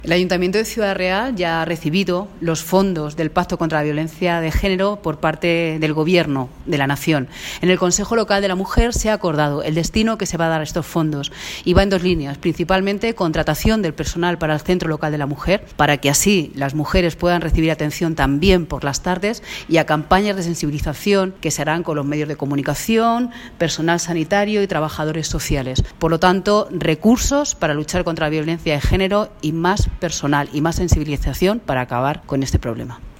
El Ayuntamiento de Ciudad Real ya ha recibido los fondos del Pacto contra la Violencia de Género por parte del Gobierno de la Nación. En el Consejo Local de la Mujer se ha acordado el destino que se va a dar a estos fondos y va en dos líneas, principalmente contratación del personal para el Centro Local de la Mujer, para que así las mujeres puedan recibir atención también por las tardes, y a campañas de sensibilización que se harán con los medios de comunicación, personal sanitario y trabajadores sociales. Por lo tanto, recursos para luchar contra la violencia de género y más personal y más sensibilización para acabar con este problema.